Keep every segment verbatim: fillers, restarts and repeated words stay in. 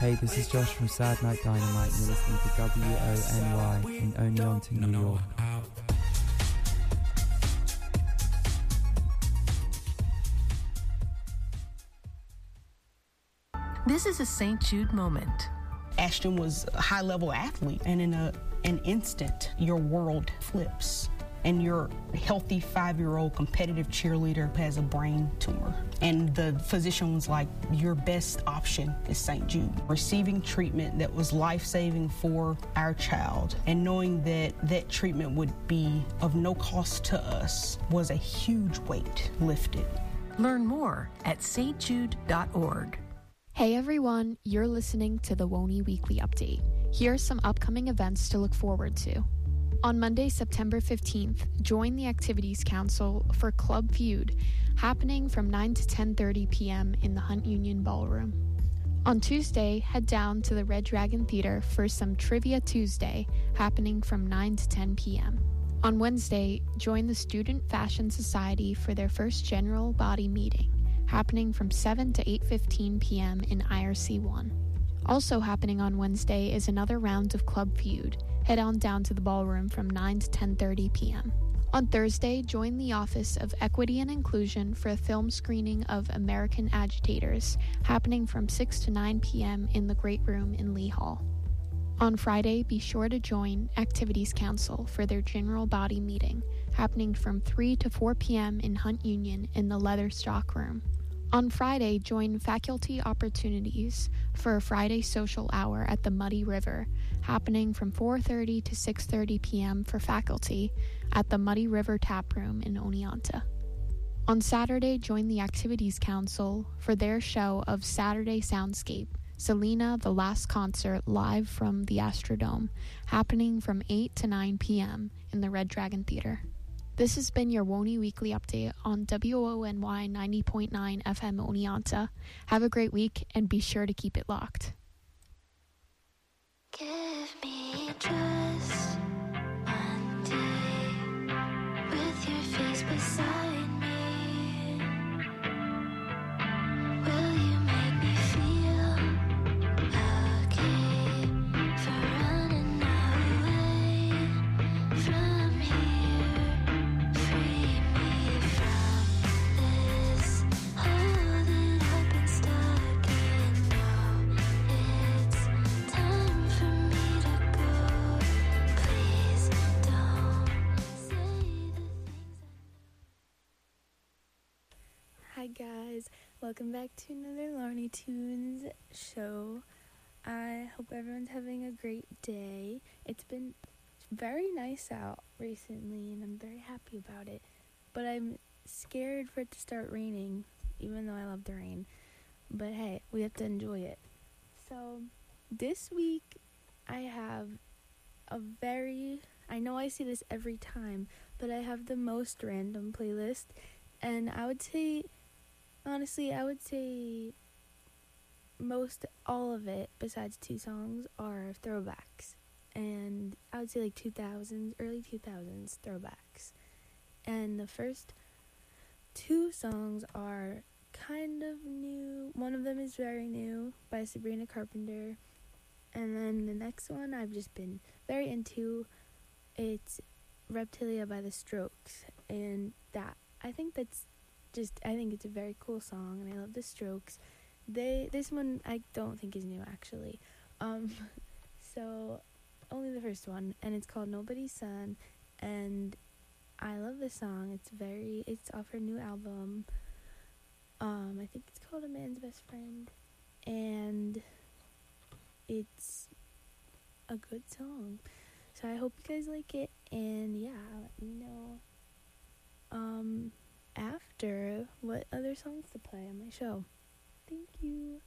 Hey, this is Josh from Sad Night Dynamite, and you're listening to W O N Y in Oneonta, New York. This is a Saint Jude moment. Ashton was a high-level athlete, and in a, an instant, your world flips. And your healthy five-year-old competitive cheerleader has a brain tumor. And the physician was like, your best option is Saint Jude. Receiving treatment that was life-saving for our child and knowing that that treatment would be of no cost to us was a huge weight lifted. Learn more at s t jude dot org. Hey everyone, you're listening to the WONY Weekly Update. Here are some upcoming events to look forward to. On Monday, September fifteenth, join the Activities Council for Club Feud, happening from nine to ten thirty p.m. in the Hunt Union Ballroom. On Tuesday, head down to the Red Dragon Theater for some Trivia Tuesday, happening from nine to ten p.m. On Wednesday, join the Student Fashion Society for their first general body meeting, happening from seven to eight fifteen p.m. in I R C one. Also happening on Wednesday is another round of Club Feud. Head on down to the ballroom from nine to ten thirty p.m. On Thursday, join the Office of Equity and Inclusion for a film screening of American Agitators, happening from six to nine p.m. in the Great Room in Lee Hall. On Friday, be sure to join Activities Council for their general body meeting, happening from three to four p.m. in Hunt Union in the Leather Stock Room. On Friday, join Faculty Opportunities for a Friday social hour at the Muddy River, happening from four thirty to six thirty p.m. for faculty at the Muddy River Tap Room in Oneonta. On Saturday, join the Activities Council for their show of Saturday Soundscape, Selena the Last Concert live from the Astrodome, happening from eight to nine p.m. in the Red Dragon Theater. This has been your WONY Weekly Update on W O N Y ninety point nine F M Oneonta. Have a great week and be sure to keep it locked. Give me just one day with your face beside me. Will you make me feel okay for running away from here? Free me from this hole that I've been stuck in. No, it's time for me to go. Please don't say the things I Hi guys, welcome back to another Looney Tunes show. I hope everyone's having a great day. It's been very nice out recently and I'm very happy about it. But I'm scared for it to start raining, even though I love the rain. But hey, we have to enjoy it. So this week I have a very, I know I see this every time, but I have the most random playlist. And I would say, honestly, I would say most all of it, besides two songs, are throwbacks. And I would say like two thousands, early two thousands throwbacks. And the first two songs are kind of new. One of them is very new by Sabrina Carpenter. And then the next one I've just been very into. It's Reptilia by The Strokes. And that, I think that's just, I think it's a very cool song. And I love The Strokes. They, this one I don't think is new actually. Um, so only the first one. And it's called Nobody's Son. And I love this song. It's very, it's off her new album. Um, I think it's called A Man's Best Friend. And it's a good song. So I hope you guys like it. And yeah, let me know um, after what other songs to play on my show. Thank you.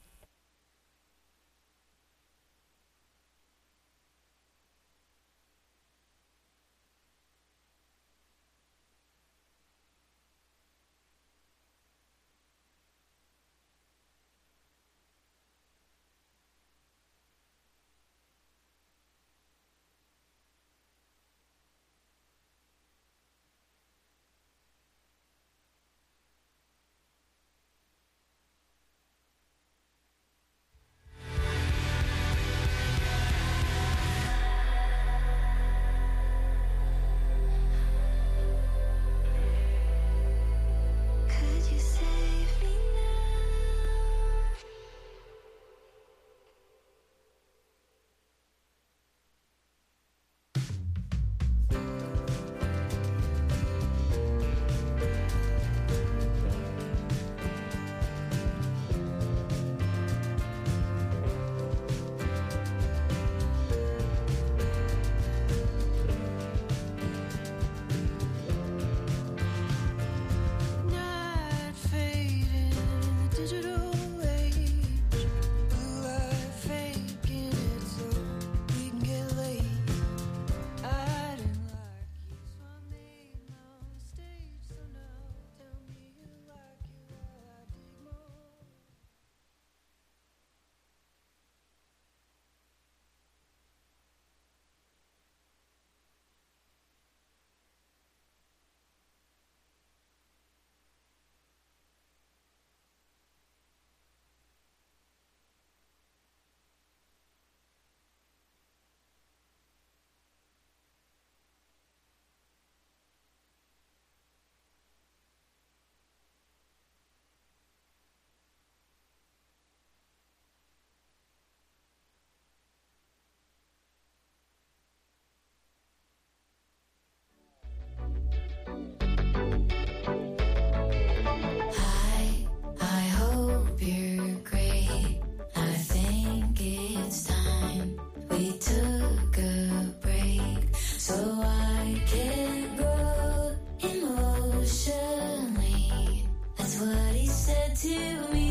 We took a break so I can grow emotionally. That's what he said to me.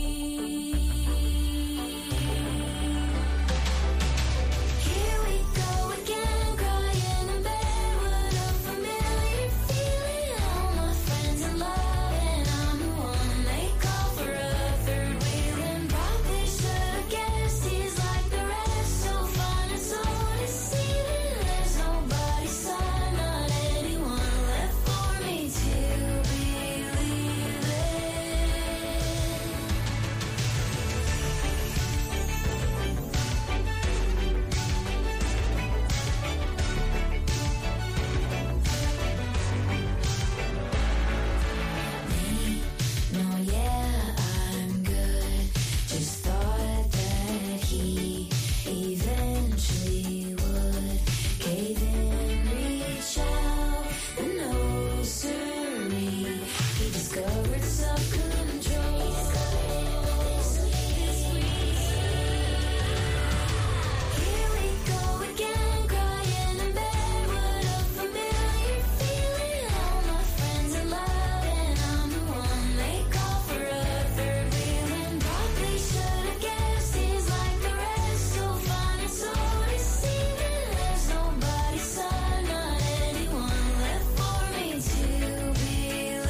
Here we go again, crying in bed. What a familiar feeling. All my friends in love, and I'm the one they call for a third wheel. And probably should have guessed he's like the rest, so fun and so deceiving. There's nobody's son, not anyone left for me to believe in. No, yeah, I'm good. Just thought that he eventually would cave in, reach out, and no, sirree, he discovered self-control. Here we go again, crying in bed. What a familiar feeling. All my friends in love, and I'm the one they call for a third wheel. And probably should have guessed he's like the rest, so fun and so deceiving. There's nobody's son, not anyone left for me to believe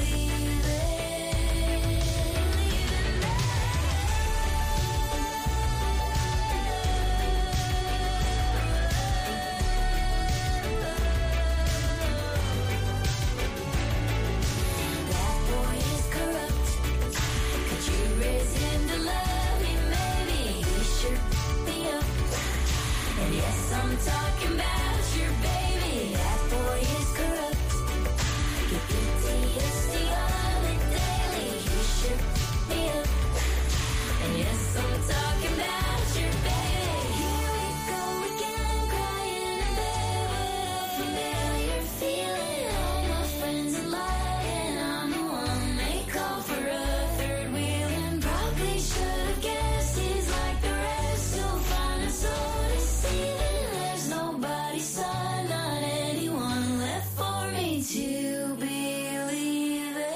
that boy is corrupt. Could you raise him to love me? Maybe he should be up. And yes, I'm talking about your baby. That boy is corrupt. Get P T S D on it daily. He should be up. And yes, I'm talking about your baby. Here we go again, crying in bed. What a familiar feeling. All my friends in love, and I'm the one they call for a third wheel. And probably should have guessed he's like the rest, so fun and so deceiving. There's nobody's son, not anyone left for me to believe in.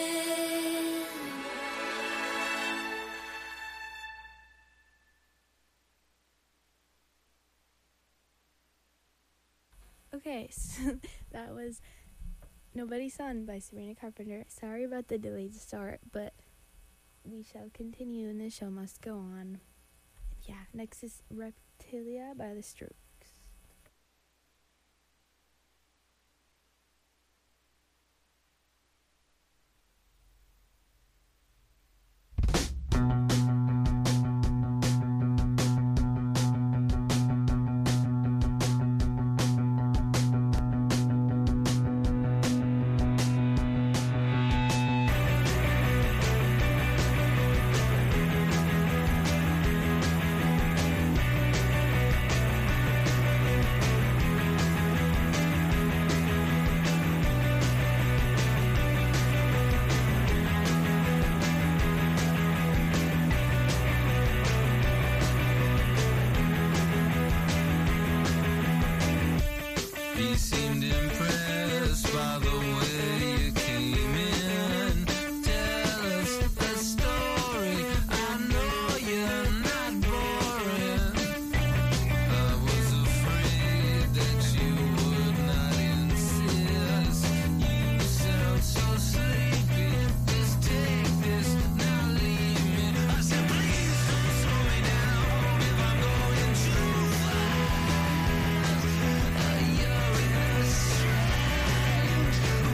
Okay, so that was Nobody's Son by Sabrina Carpenter. Sorry about the delayed start, but we shall continue and the show must go on. Yeah, next is Reptilia by The Strokes. He seemed impressed by the way you came in. Tell us a story. I know you're not boring. I was afraid that you would not insist. You sound so sleepy. Just take this, now leave me. I said, please don't slow me down if I'm going too fast. You're in a strange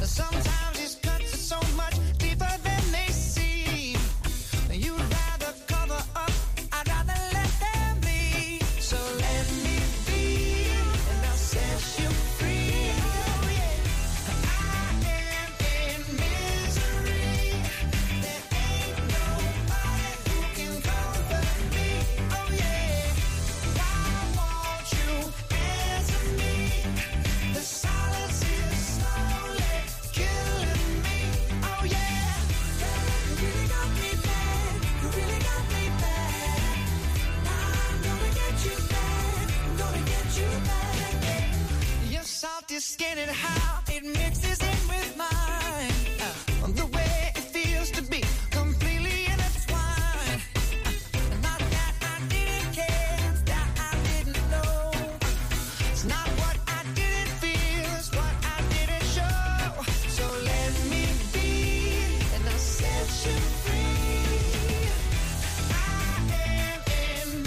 Sometimes these cuts are so much deeper than they seem. You'd rather cover up, I'd rather let them bleed. So let me be, and I'll set you free. Oh yeah, I am in misery. There ain't nobody who can comfort me. Oh yeah, why won't you answer me? The silence is slowly killing me. Oh yeah, you really got me bad. You really got me bad. I'm gonna get you back. I'm gonna get you back. Your salty skin and how it mixes in with mine. Uh, the way it feels to be completely intertwined. Uh, not that I didn't care, that I didn't know. It's not what I didn't feel, it's what I didn't show. So let me be, and I'll set you free. I am in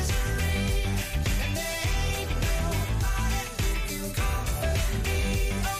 misery, and there ain't nobody who can comfort me. Oh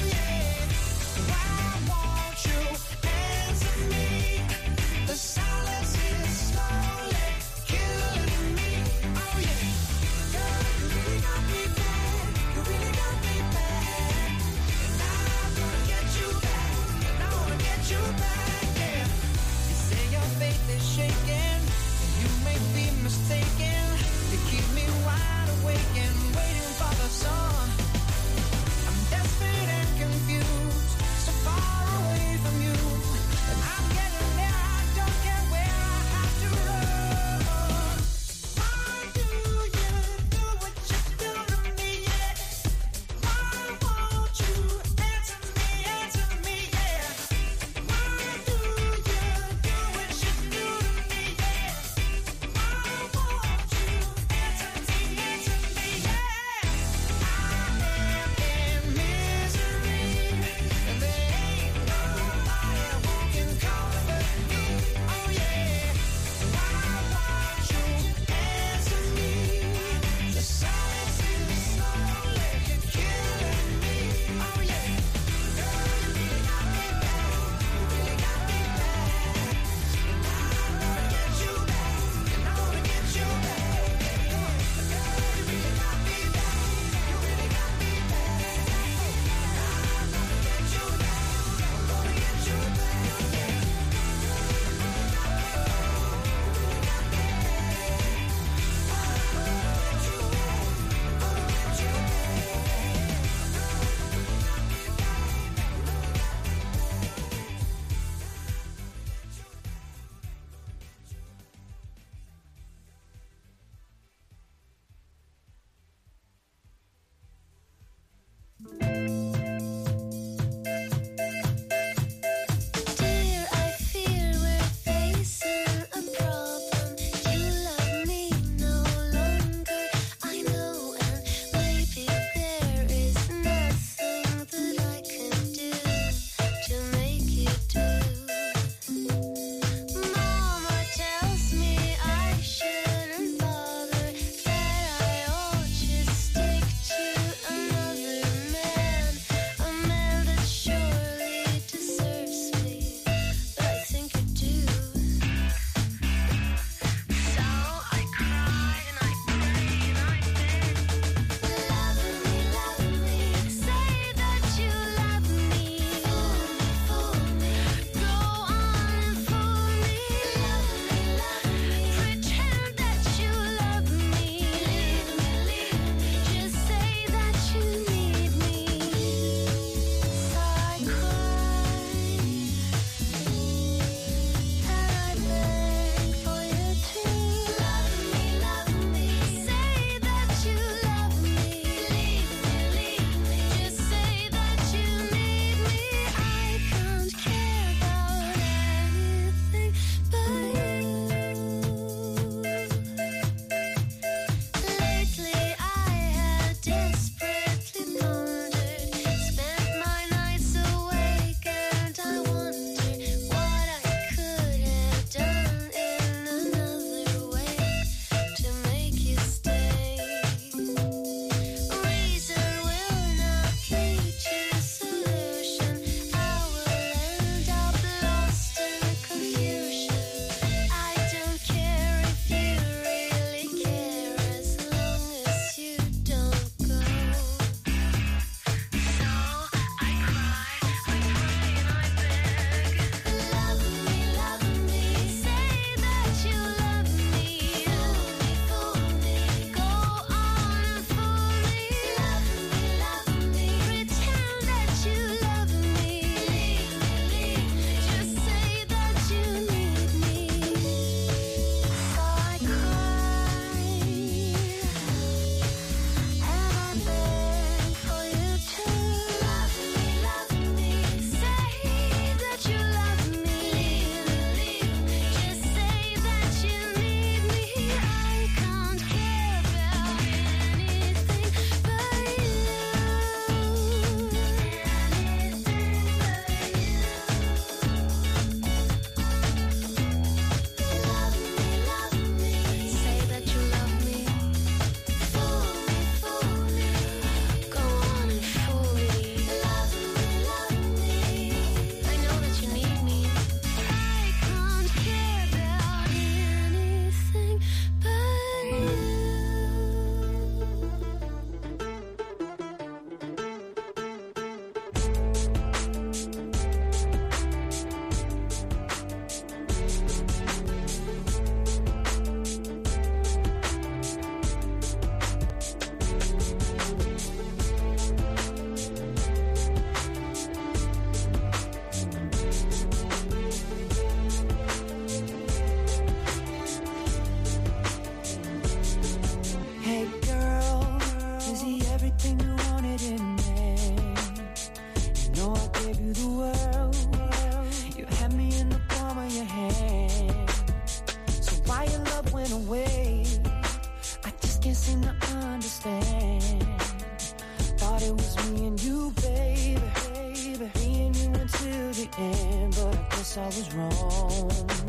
end, but I guess I was wrong.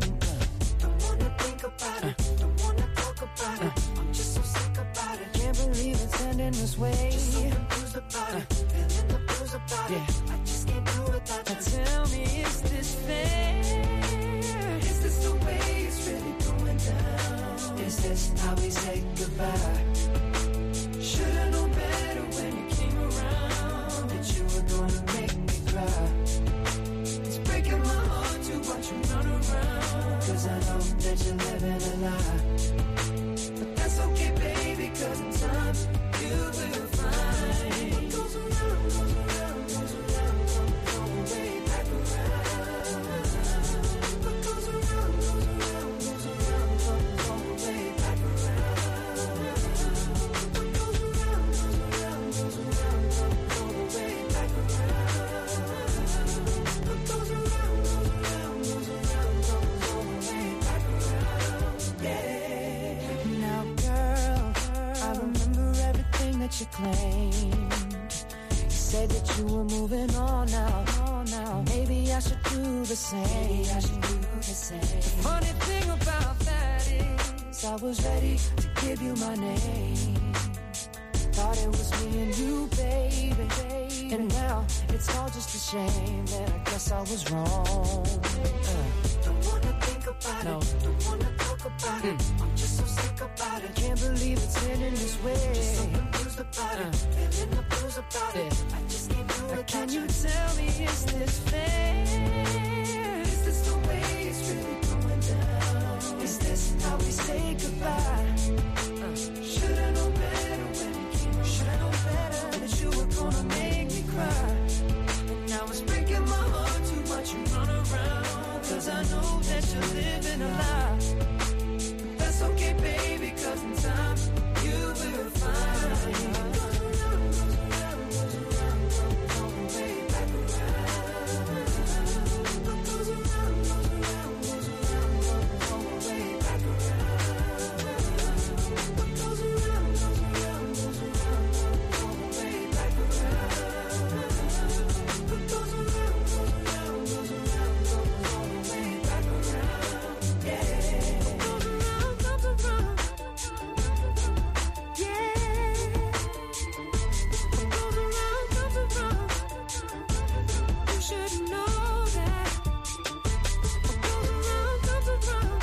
Don't wanna think about it, don't wanna talk about it. I'm just so sick about it. Can't believe it's ending this way. Just so confused about it, feeling the blues about it. I just can't do without you. Now tell me, is this fair? Is this the way it's really going down? Is this how we say goodbye? Should've known better when you came around that you were gonna make me cry. It's breaking my heart to watch you run around, 'cause I know that you're living a lie. But that's okay, baby, 'cause in time you will find what goes around, goes around, goes around, comes all the way back around. What goes around, goes around, goes around, comes all the way back around. What goes around, goes around, goes around, comes all the way back around. What goes around, goes around, goes around, comes all the way back around. Yeah. Now, girl, I remember everything that you claimed. You said that you were moving on now. Now, maybe I should do the same. Maybe I should do the same. The funny thing about that is, I was ready to give you my name. Thought it was me and you, baby. And now it's all just a shame that I guess I was wrong. Uh. Don't wanna think about no. it. Don't wanna talk about mm. it. I'm just so sick about it. Can't believe it's ending this way. Just so confused about uh. it. Feeling the blues about yeah. it. I just can't do it. Can you tell me, is this fair? Is this the way it's really going down? Is this how we say goodbye? Uh. Should've known better when you came. Should've known better that you were gonna make me cry. And now it's breaking my heart to watch you run around, 'cause I know that you're living a lie. But that's okay, baby, 'cause in time you will find. What goes around, goes around, goes around, comes all the way back around. What goes around, goes around, goes around, comes all the way back around. What goes around, goes around, goes around, comes all the way back around. What goes around, goes around, goes around, comes all the way back around. Yeah. What goes around, comes around. Yeah. What goes around, comes around. You should know that. What goes around, comes around.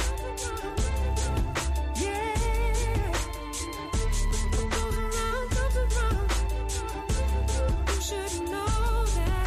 Yeah. What goes around, comes around. You should know that.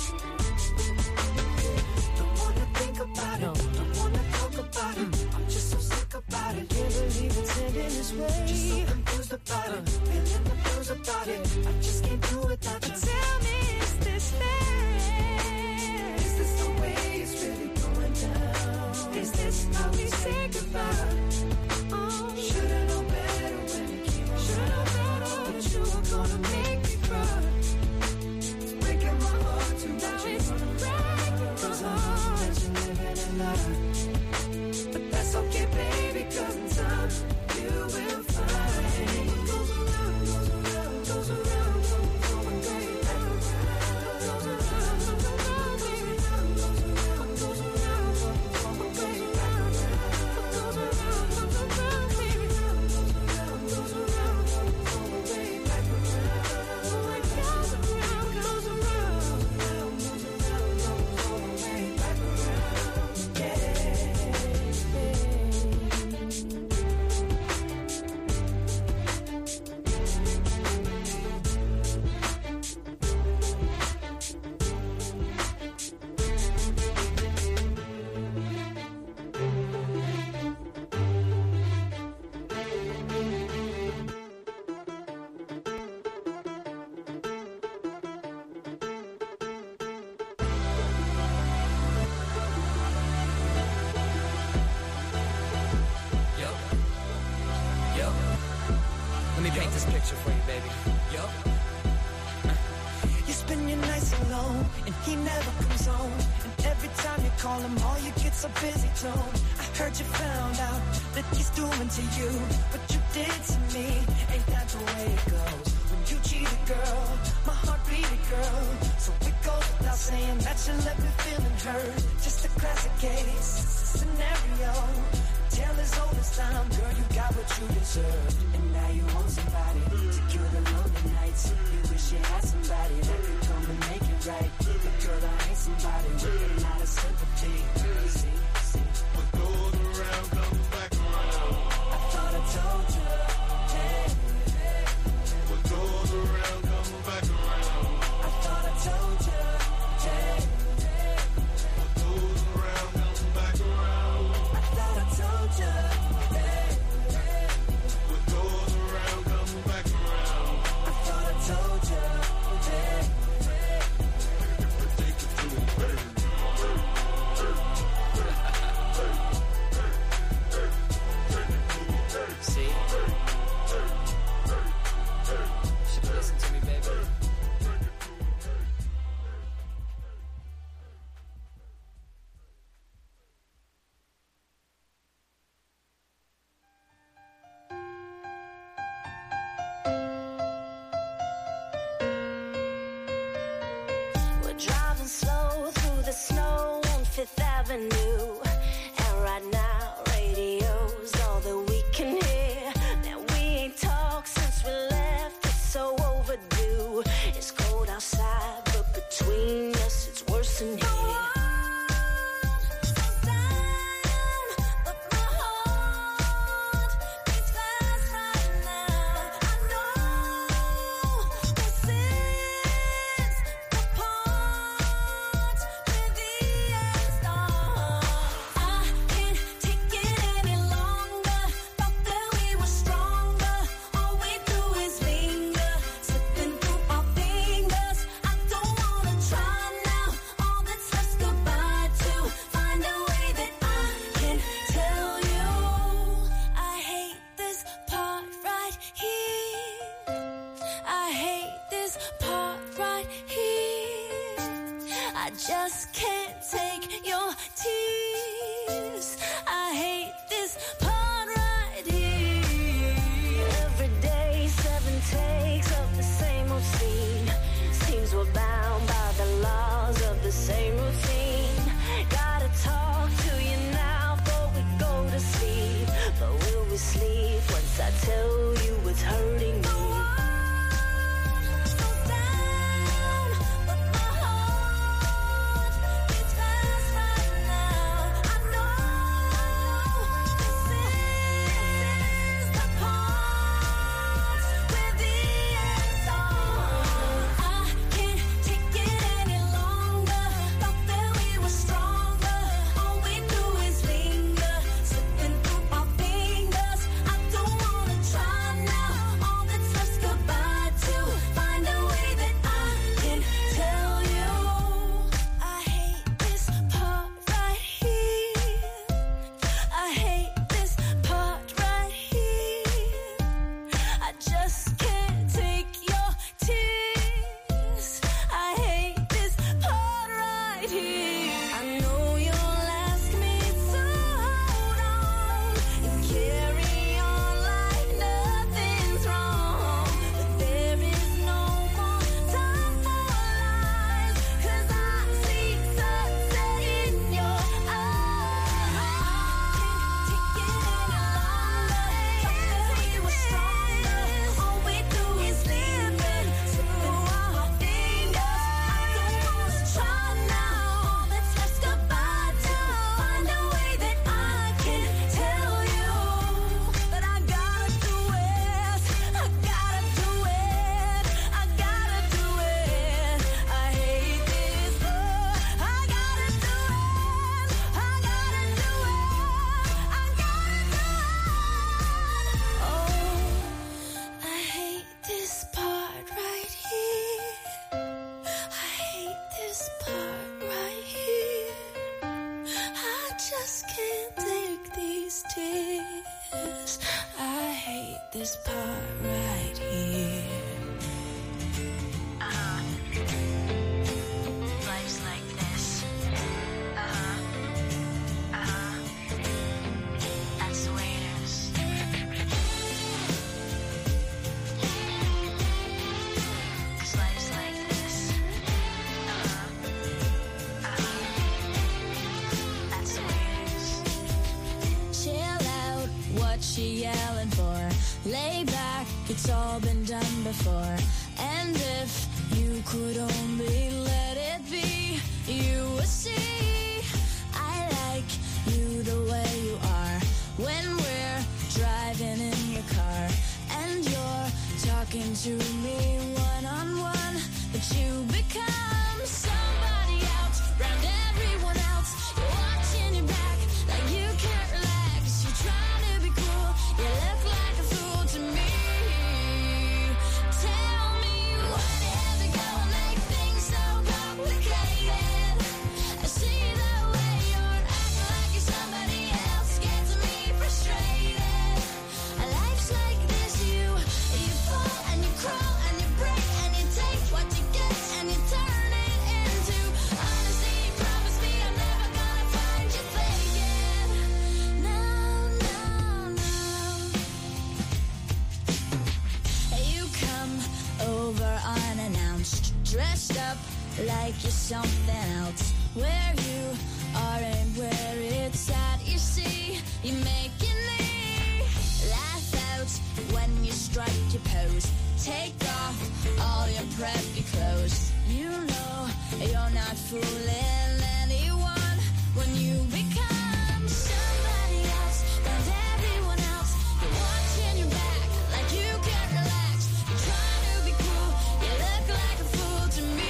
Don't wanna think about it. Don't wanna talk about it. I'm just so sick about it. Can't believe it's ending this way. Just so confused about it. Feeling the blues about it. I just can't do without you. Tell me, is this fair? Is this the way it's really going down? Is this how we say goodbye? Oh, should've known better when you came. Should've known better that you were gonna make me cry. It's breaking my heart to watch you run around, 'cause I know that you're living a lie. But that's okay, baby, 'cause in time you will find. What goes around, goes around, goes around, comes all the way back around. Goes around, goes around, baby. Goes around, goes around, comes all the way back around. What goes around, comes around, baby. Goes around, goes around, comes all the way back around. What goes around, goes around, goes around, comes all the way back around. Yeah. Yo, yo, let me paint this picture for you, baby. Yo, You spend your nights alone, and he never comes home. And every time you call him, all you get's a busy tone. I heard you found out that he's doing to you what you did to me. Ain't that the way it goes? When You cheated, girl. My heart beat, girl. So it goes without saying that you left me feeling hurt. Just a classic case scenario. Tale as old as time, girl. You got what you deserved, and now you want somebody to cure the lonely nights. You wish you had somebody that could come and make it right. But girl, I ain't somebody with a lot of sympathy. See, see, what goes around comes back around. I thought I told you. Hey, hey. What goes around comes back around. I thought I told you. Hey, hey. What goes around comes back around. I thought I told you. Hey, hey. What goes around comes back around. I thought I told you. Hey, hey. Take it to the bird. See? Should listen to me, baby. We're driving slow through the snow on Fifth Avenue. And right now, radio's all that we can hear. Now we ain't talked since we left, it's so overdue. It's cold outside, but between us, it's worse than here. I just can't take your tears. I hate this part right here. Every day, seven takes of the same old scene. Seems we're bound by the laws of the same routine. Gotta talk to you now before we go to sleep. But will we sleep once I tell you what's hurting me? I it's all been done before. And if you could only let it be, you would see I like you the way you are. When we're driving in your car and you're talking to me one-on-one, but you become somebody else round everyone else. You're watching your back like you can't relax. You're trying to be cool, you look like a fool to me. Tell me why you have to go and make things so complicated. I see the way you're acting like you're somebody else, gets me frustrated. A life's like this, you you fall and you crawl and you break and you take what you get and you turn it into honesty. Promise me I'm never gonna find you faking. No, no, no. You come over unannounced, dressed up like you're something else. Where you are and where it's at, you see, you're making me laugh out when you strike your pose. Take off all your preppy clothes. You know you're not fooling anyone when you become somebody else and everyone else. You're watching your back like you can't relax. You're trying to be cool, you look like a fool to me.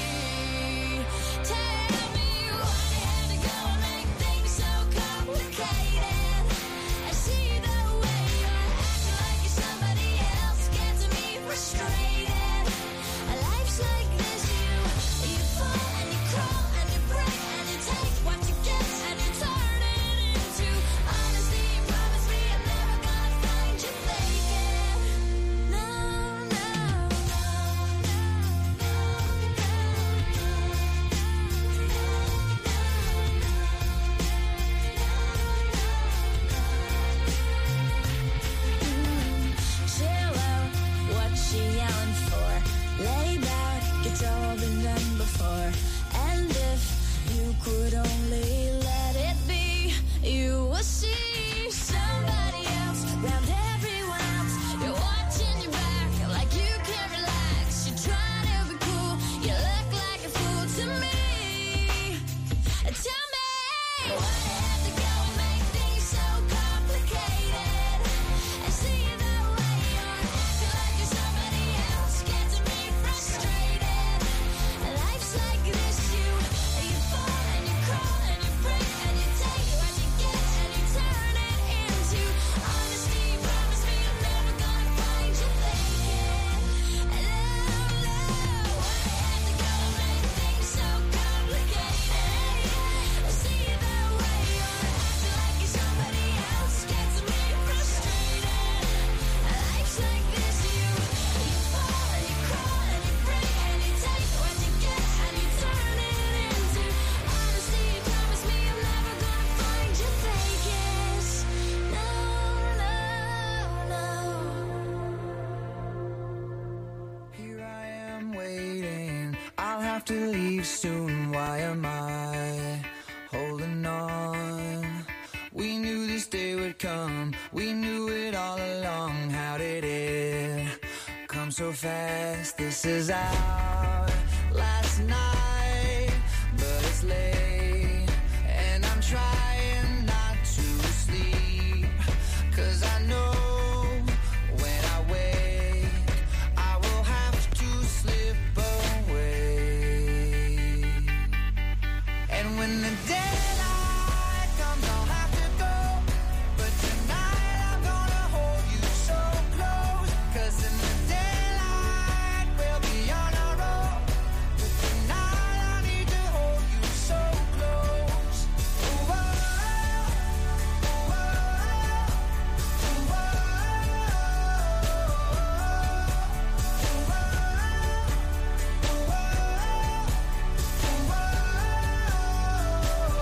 Tell me why you had to go and make things so complicated. I see the way you're acting like you're somebody else, gets me frustrated. A life's like this, you you fall and you crawl and you break and you take what you get and you turn it into honesty. Promise me I'm never gonna find you faking. No, no, chill out, what you yelling for? Lay back, it's all been done before. And if you could only let it be, you will see somebody else round everyone else. You're watching your back like you can't relax. You're trying to be cool, you look like a fool to me. Tell me why you have to go and make things so complicated. I see the way you're acting like you're somebody else, gets me frustrated. Life's like this, you you fall and you crawl and you break and you take what you get and you turn it into honesty. Promise me I'm never gonna find you faking. No, no, why you have to go and make things so complicated? I see the way you're acting like you're somebody else, gets me frustrated. Life's like this, you you fall and you crawl and you break and you take what you get and you turn it into honesty. Promise me I'm never gonna find you faking. No, no, no. Here I am waiting, I'll have to leave soon. Why am I holding on? We knew this day would come, we knew it all along. How did it come so fast? This is our last night, but it's late and I'm trying not to sleep, 'cause I know when I wake I will have to slip away. And when the daylight comes I'll have to go, but tonight I'm gonna hold you so close, 'cause in the daylight we'll be on our own, but tonight I need to hold you so close. Ooh, oh, ooh, oh, ooh, oh, ooh, oh, ooh, oh.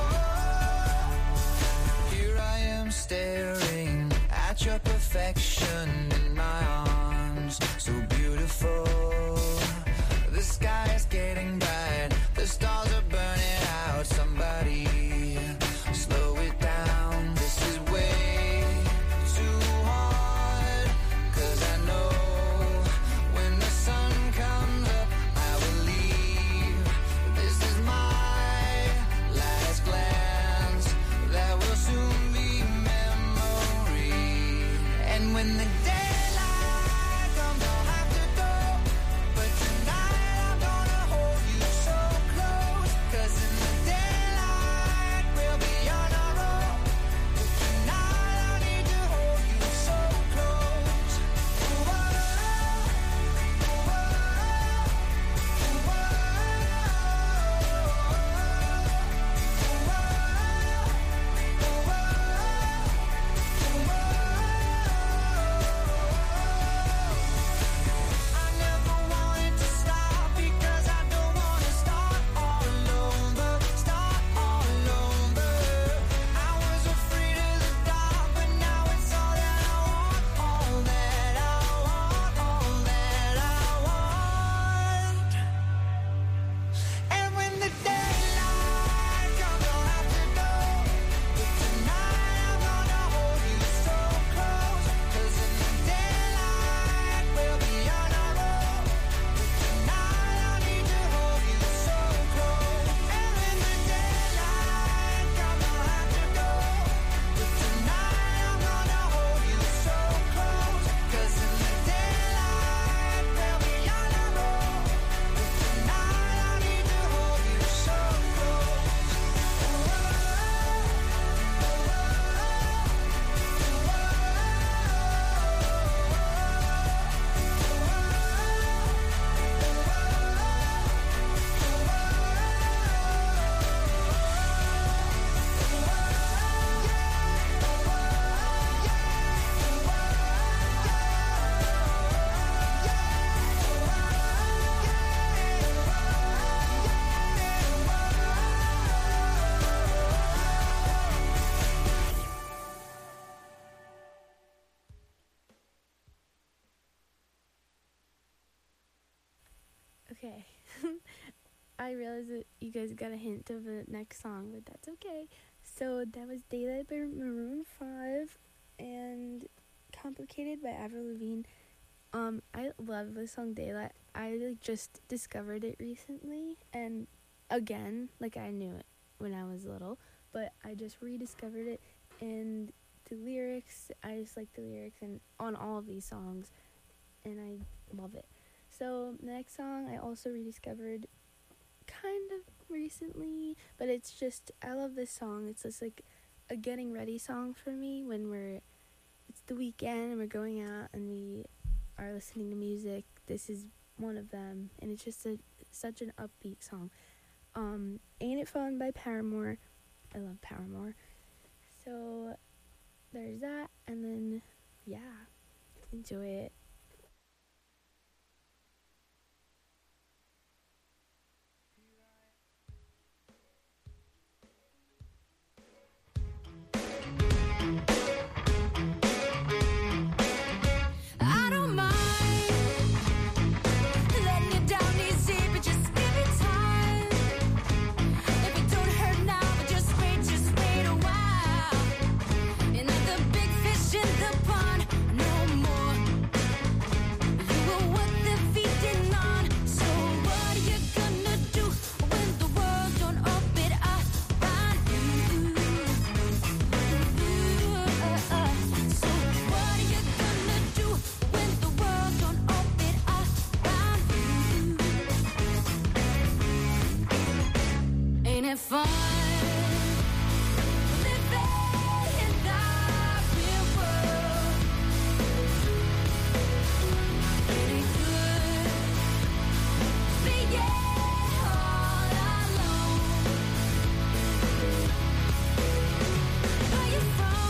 Okay. I realized that you guys got a hint of the next song, but that's okay. So that was Daylight by Maroon five and Complicated by Avril Lavigne. Um, I love the song Daylight. I like just discovered it recently, and again, like I knew it when I was little, but I just rediscovered it, and the lyrics, I just like the lyrics and on all of these songs, and I love it. So the next song I also rediscovered kind of recently, but it's just, I love this song. It's just like a getting ready song for me when we're, it's the weekend and we're going out and we are listening to music. This is one of them, and it's just a such an upbeat song. Um, Ain't It Fun by Paramore. I love Paramore. So there's that, and then yeah, enjoy it. I don't mind letting you down easy, but just give it time. If it don't hurt now, but just wait, just wait a while. And let the big fish in the pond no more. You were what they're feeding on. So what are you gonna do when the world don't open up around you? So what are you gonna do when the world don't open up around you? Ain't it fun living in the real world? Ain't it good being all alone? Where you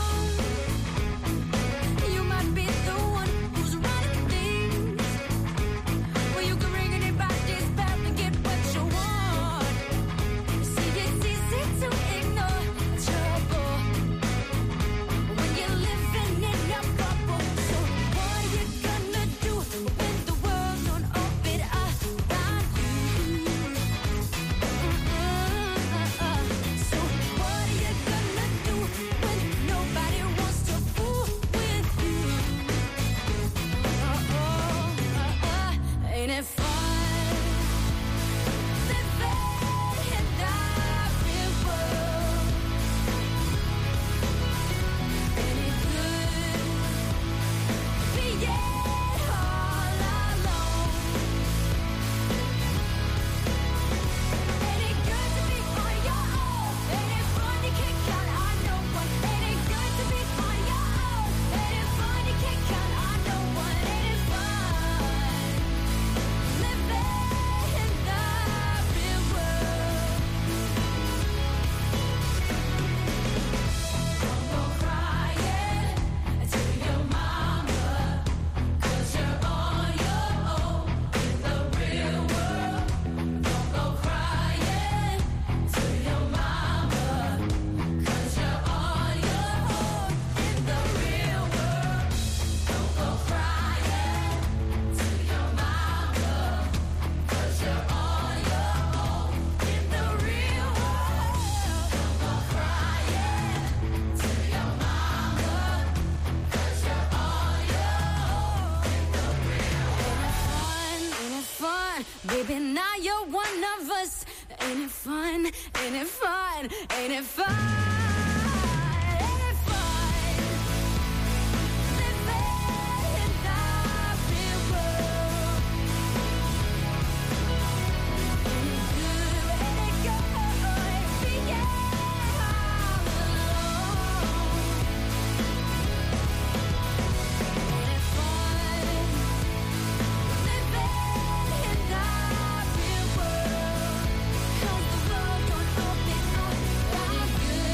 from? You might be the one who's running things. Well, you can ring anybody's bell and get what you want. See, it's easy to ignore trouble when you're living in your bubble. So what are you gonna do when the world don't open up around you? So what are you gonna do when nobody wants to fool with you? Ain't it fun living in the real world? Ain't it good being all alone? Ain't it good to be on your own? Ain't it fun to kick out on no one? Ain't it good to be on your own? Ain't it fun to kick out on no one? Ain't it fun living in the real world? Don't go crying to your mama, 'cause you're on your own in the real world. Don't go crying to your mama, 'cause you're on your own in the real world. Don't go crying to your mama, 'cause you're on your own in the real world. Don't go crying to your mama, 'cause you're on your own in the real world. Ain't it fun? Baby, now you're one of us. Ain't it fun? Ain't it fun? Ain't it fun? Ain't it fun living in the real world? Ain't it good? Ain't it good being all alone? Ain't it fun living in the real world? 'Cause the world don't open up around you.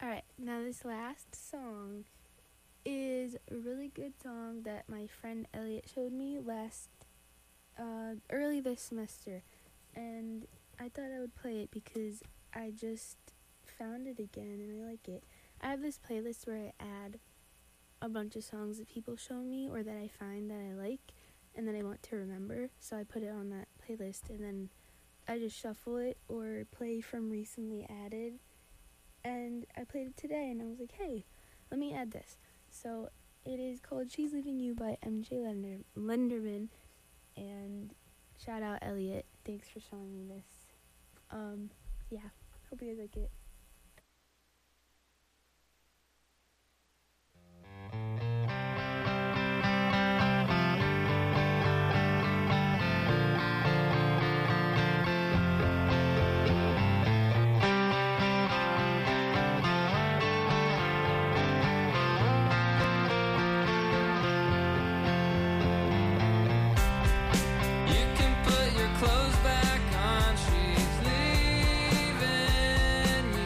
Alright, now this last song is a really good song that my friend Elliot showed me last, uh, early this semester. And I thought I would play it because I just found it again and I like it. I have this playlist where I add a bunch of songs that people show me or that I find that I like and that I want to remember. So I put it on that playlist and then I just shuffle it or play from recently added. And I played it today and I was like, hey, let me add this. So it is called She's Leaving You by M J Lender- Lenderman. And shout out Elliot. Thanks for showing me this. Um, yeah, hope you guys like it. You can put your clothes back on. She's leaving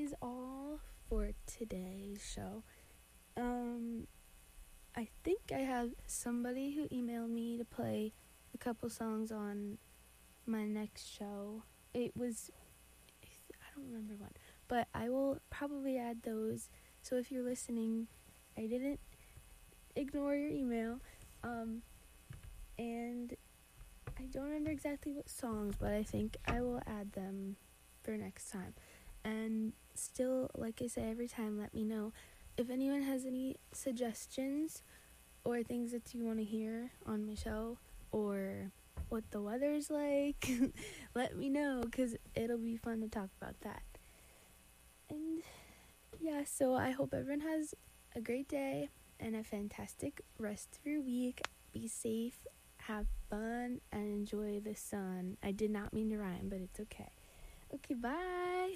is all for today's show. Um, I think I have somebody who emailed me to play a couple songs on my next show. It was, I don't remember what, but I will probably add those. So if you're listening, I didn't ignore your email. Um, and I don't remember exactly what songs, but I think I will add them for next time. And still, like I say every time, let me know if anyone has any suggestions or things that you want to hear on my show, or what the weather's like. Let me know, because it'll be fun to talk about that. And yeah, so I hope everyone has a great day and a fantastic rest of your week. Be safe, have fun, and enjoy the sun. I did not mean to rhyme, but it's okay. Okay, bye.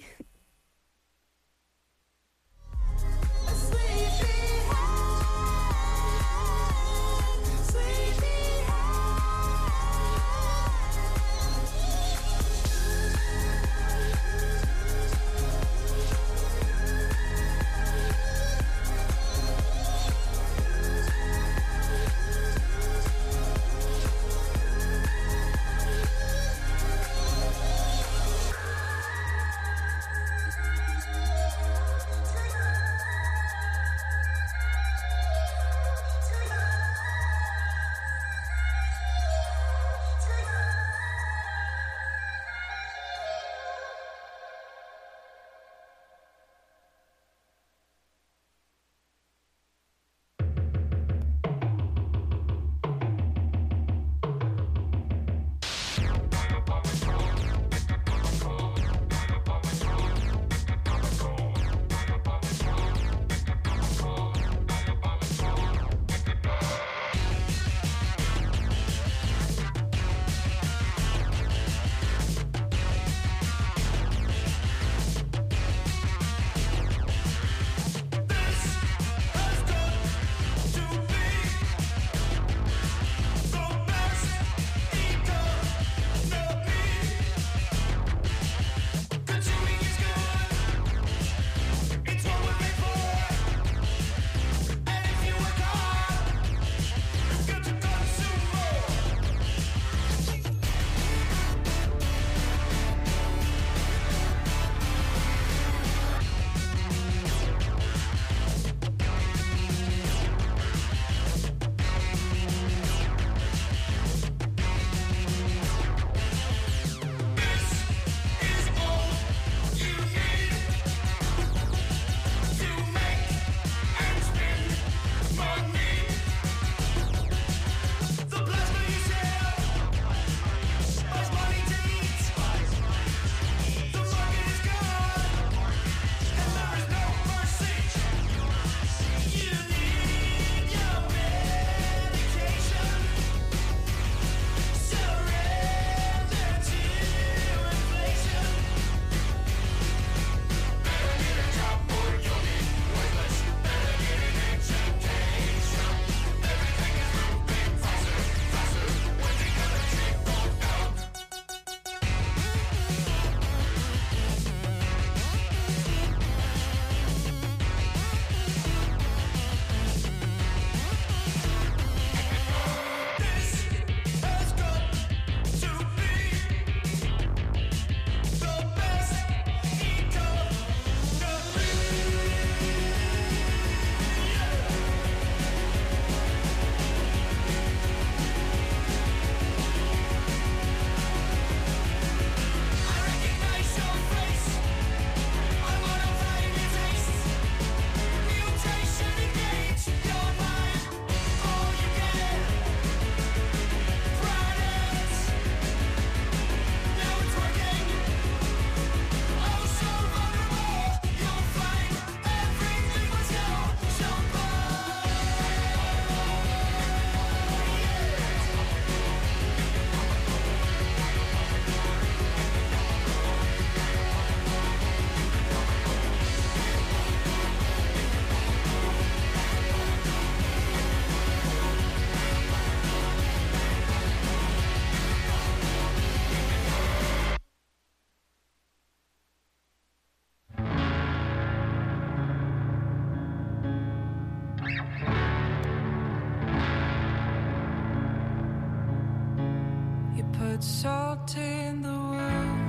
put salt in the wound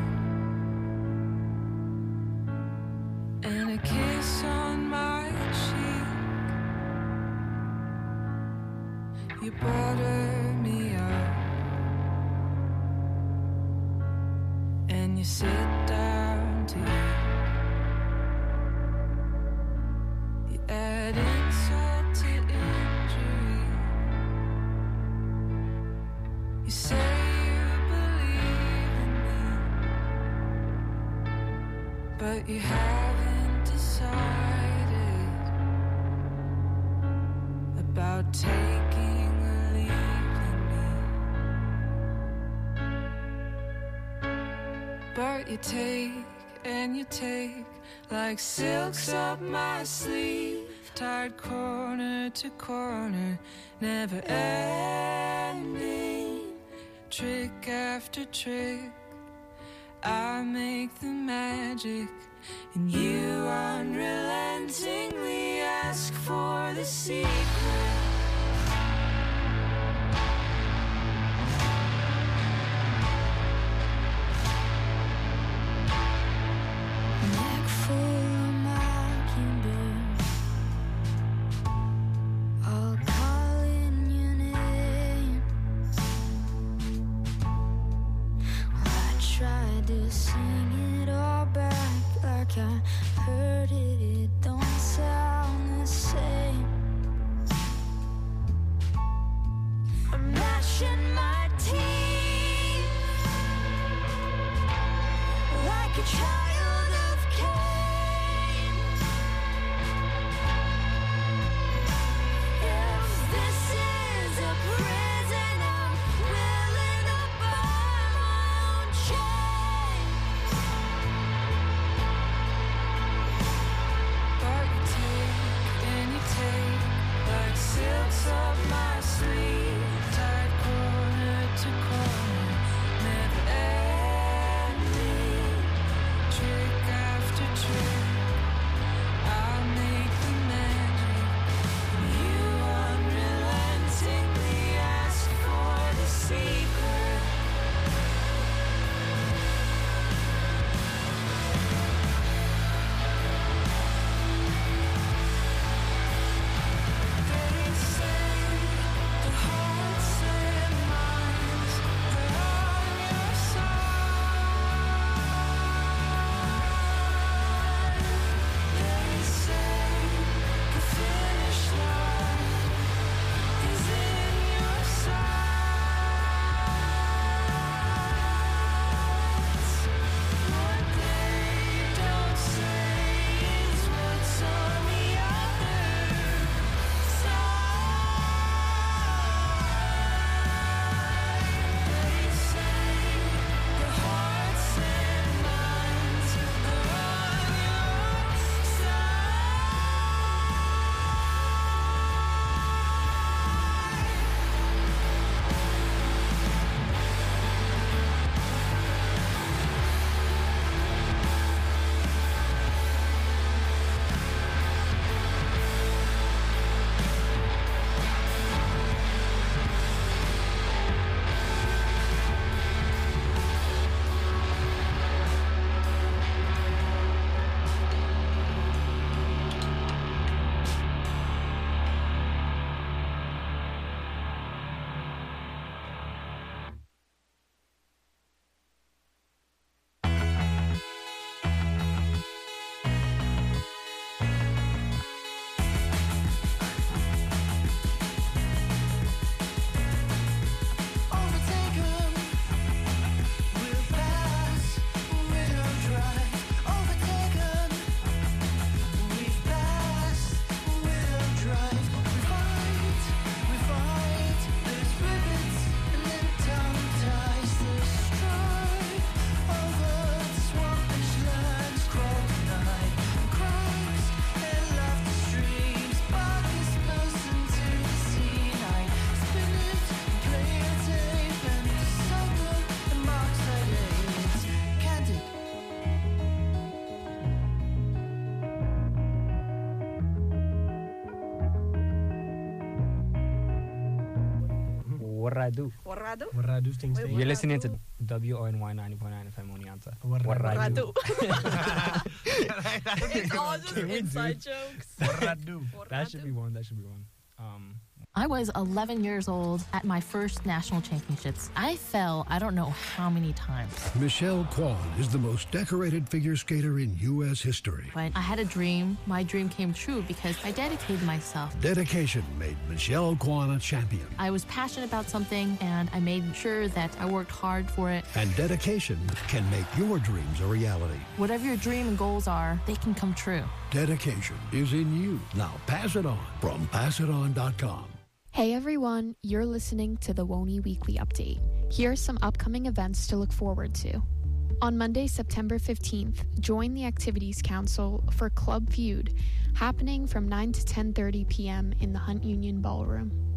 and a kiss on my cheek. You butter me up and you sit down to eat. You add insult to injury. You say you believe in me, but you haven't decided about taking a leave in me. But you take and you take like silks up my sleeve, tied corner to corner, never ending. Trick after trick, I make the magic, and you unrelentingly ask for the secret. Neck full of mockingbirds, all calling your name. Well, I tried to sing it all back like I heard it Warradu. Warradu? Warradu things. Wait, You're listening to W O N Y ninety point nine F M Oneonta. Warradu. Warradu. It's all just inside jokes. Warradu. That should be one. That should be one. Um, I was eleven years old at my first national championships. I fell I don't know how many times. Michelle Kwan is the most decorated figure skater in U S history. But I had a dream. My dream came true because I dedicated myself. Dedication made Michelle Kwan a champion. I was passionate about something and I made sure that I worked hard for it. And dedication can make your dreams a reality. Whatever your dream and goals are, they can come true. Dedication is in you. Now pass it on from pass it on dot com. Hey everyone, you're listening to the Woney Weekly Update. Here are some upcoming events to look forward to. On Monday, September fifteenth, join the Activities Council for Club Feud, happening from nine to ten thirty p.m. in the Hunt Union Ballroom.